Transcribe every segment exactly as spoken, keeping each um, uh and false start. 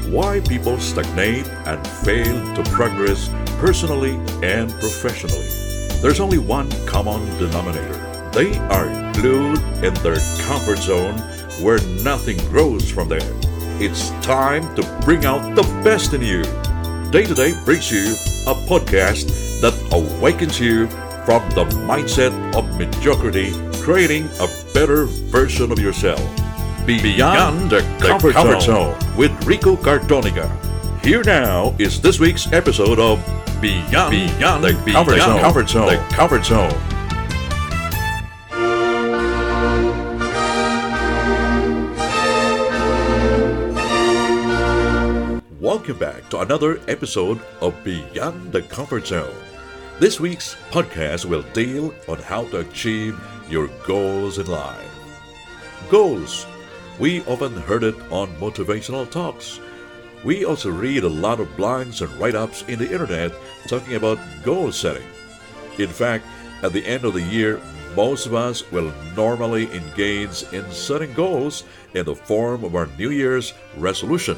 Why people stagnate and fail to progress personally and professionally. There's only one common denominator. They are glued in their comfort zone where nothing grows from there. It's time to bring out the best in you. Day to Day brings you a podcast that awakens you from the mindset of mediocrity, creating a better version of yourself. Beyond, Beyond the, the Comfort, comfort zone. zone with Rico Cardoniga. Here now is this week's episode of Beyond, Beyond the, the, comfort, zone. comfort Zone. The Comfort Zone. Welcome back to another episode of Beyond the Comfort Zone. This week's podcast will deal on how to achieve your goals in life. Goals. We often heard it on motivational talks. We also read a lot of blogs and write-ups in the internet talking about goal setting. In fact, at the end of the year, most of us will normally engage in setting goals in the form of our New Year's resolution.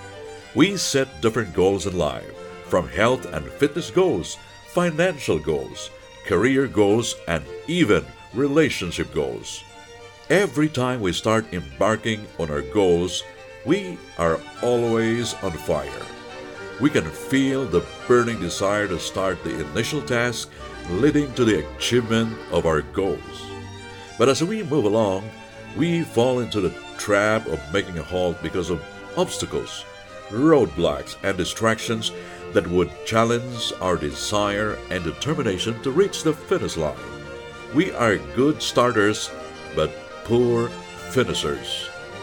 We set different goals in life, from health and fitness goals, financial goals, career goals, and even relationship goals. Every time we start embarking on our goals, we are always on fire. We can feel the burning desire to start the initial task leading to the achievement of our goals. But as we move along, we fall into the trap of making a halt because of obstacles, roadblocks, and distractions that would challenge our desire and determination to reach the finish line. We are good starters, but poor finishers.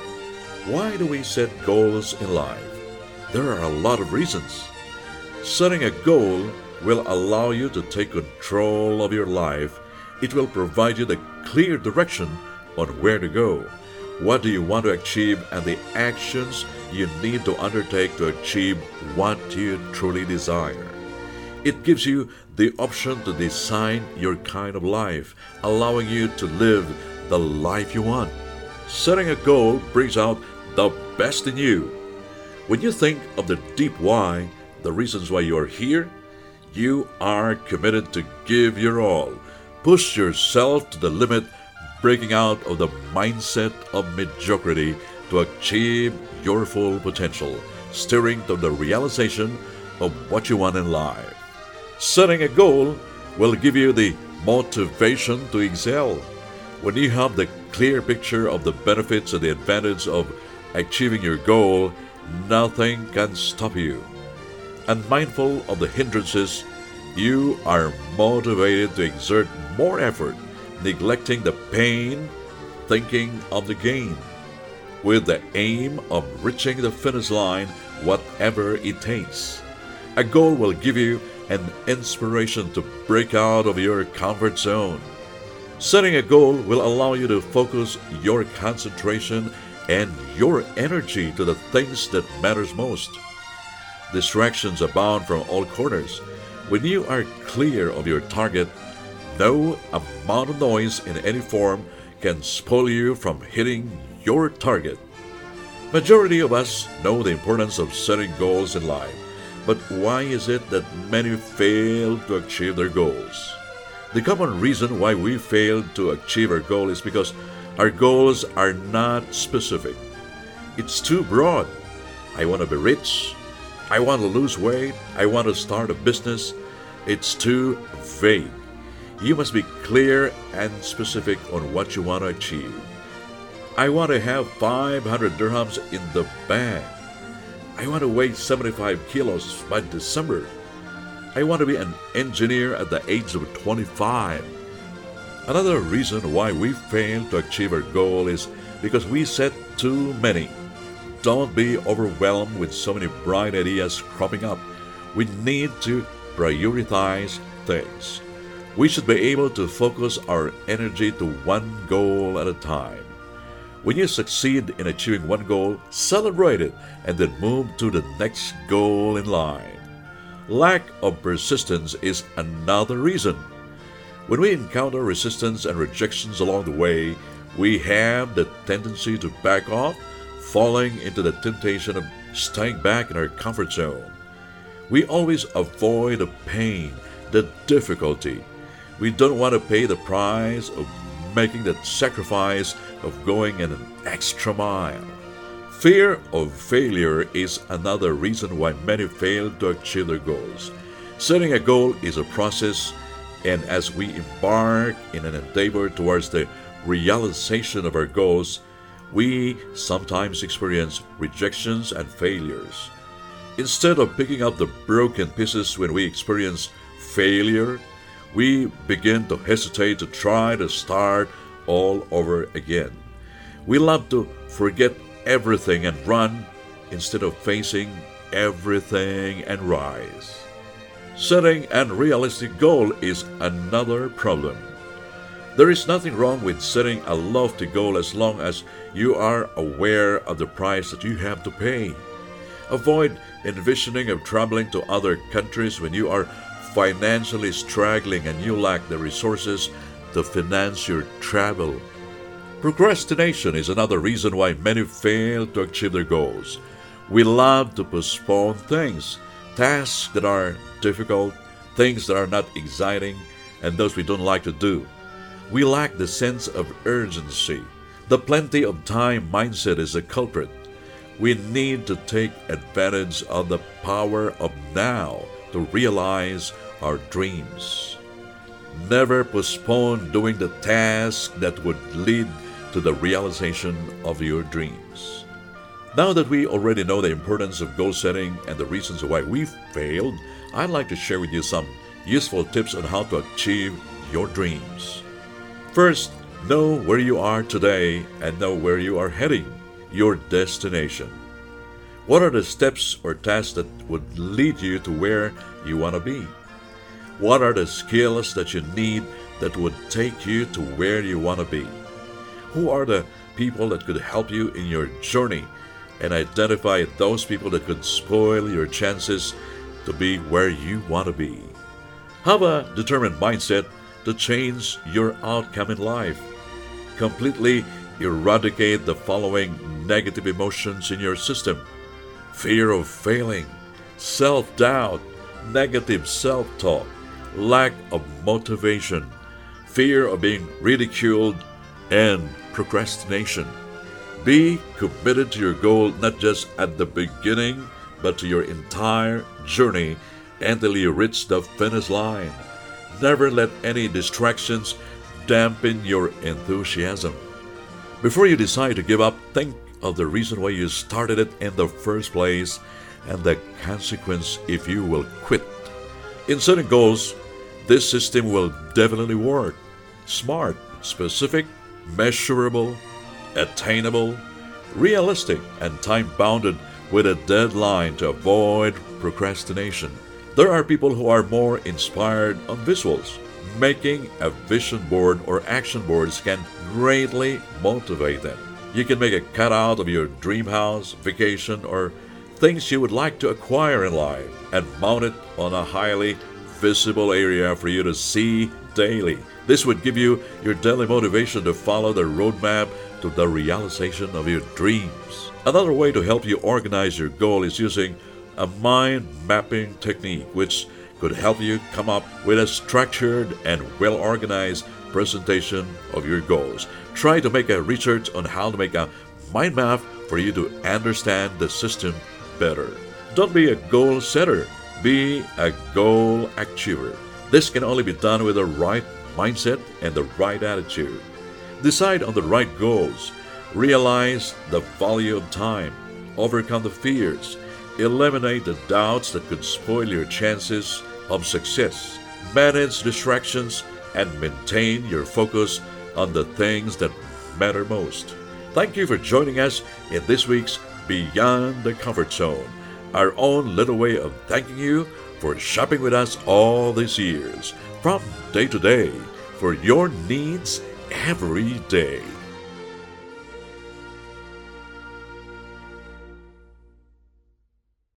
Why do we set goals in life? There are a lot of reasons. Setting a goal will allow you to take control of your life. It will provide you the clear direction on where to go. What do you want to achieve and the actions you need to undertake to achieve what you truly desire. It gives you the option to design your kind of life, allowing you to live the life you want. Setting a goal brings out the best in you. When you think of the deep why, the reasons why you are here, you are committed to give your all. Push yourself to the limit, breaking out of the mindset of mediocrity to achieve your full potential, steering to the realization of what you want in life. Setting a goal will give you the motivation to excel. When you have the clear picture of the benefits and the advantage of achieving your goal, nothing can stop you. And mindful of the hindrances, you are motivated to exert more effort, neglecting the pain, thinking of the gain, with the aim of reaching the finish line, whatever it takes. A goal will give you an inspiration to break out of your comfort zone. Setting a goal will allow you to focus your concentration and your energy to the things that matters most. Distractions abound from all corners. When you are clear of your target, no amount of noise in any form can spoil you from hitting your target. Majority of us know the importance of setting goals in life, but why is it that many fail to achieve their goals? The common reason why we fail to achieve our goal is because our goals are not specific. It's too broad. I want to be rich. I want to lose weight. I want to start a business. It's too vague. You must be clear and specific on what you want to achieve. I want to have five hundred dirhams in the bank. I want to weigh seventy-five kilos by December. I want to be an engineer at the age of twenty-five. Another reason why we fail to achieve our goal is because we set too many. Don't be overwhelmed with so many bright ideas cropping up. We need to prioritize things. We should be able to focus our energy to one goal at a time. When you succeed in achieving one goal, celebrate it and then move to the next goal in line. Lack of persistence is another reason. When we encounter resistance and rejections along the way, we have the tendency to back off, falling into the temptation of staying back in our comfort zone. We always avoid the pain, the difficulty. We don't want to pay the price of making that sacrifice of going an extra mile. Fear of failure is another reason why many fail to achieve their goals. Setting a goal is a process, and as we embark in an endeavor towards the realization of our goals, we sometimes experience rejections and failures. Instead of picking up the broken pieces when we experience failure, we begin to hesitate to try to start all over again. We love to forget everything and run instead of facing everything and rise. Setting an unrealistic goal is another problem. There is nothing wrong with setting a lofty goal as long as you are aware of the price that you have to pay. Avoid envisioning of traveling to other countries when you are financially struggling and you lack the resources to finance your travel. Procrastination is another reason why many fail to achieve their goals. We love to postpone things, tasks that are difficult, things that are not exciting, and those we don't like to do. We lack the sense of urgency. The plenty of time mindset is a culprit. We need to take advantage of the power of now to realize our dreams. Never postpone doing the task that would lead to the realization of your dreams. Now that we already know the importance of goal setting and the reasons why we failed, I'd like to share with you some useful tips on how to achieve your dreams. First, know where you are today and know where you are heading, your destination. What are the steps or tasks that would lead you to where you want to be? What are the skills that you need that would take you to where you want to be? Who are the people that could help you in your journey? And identify those people that could spoil your chances to be where you want to be. Have a determined mindset to change your outcome in life. Completely eradicate the following negative emotions in your system: fear of failing, self-doubt, negative self-talk, lack of motivation, fear of being ridiculed, and procrastination. Be committed to your goal not just at the beginning, but to your entire journey until you reach the finish line. Never let any distractions dampen your enthusiasm. Before you decide to give up, think of the reason why you started it in the first place and the consequence if you will quit. In setting goals, this system will definitely work. Smart, specific, measurable, attainable, realistic, and time-bounded with a deadline to avoid procrastination. There are people who are more inspired on visuals. Making a vision board or action boards can greatly motivate them. You can make a cutout of your dream house, vacation, or things you would like to acquire in life and mount it on a highly visible area for you to see daily. This would give you your daily motivation to follow the roadmap to the realization of your dreams. Another way to help you organize your goal is using a mind mapping technique, which could help you come up with a structured and well-organized presentation of your goals. Try to make a research on how to make a mind map for you to understand the system better. Don't be a goal setter, be a goal achiever. This can only be done with the right mindset and the right attitude. Decide on the right goals. Realize the value of time. Overcome the fears. Eliminate the doubts that could spoil your chances of success. Manage distractions and maintain your focus on the things that matter most. Thank you for joining us in this week's Beyond the Comfort Zone, our own little way of thanking you for shopping with us all these years, from day to day, for your needs every day.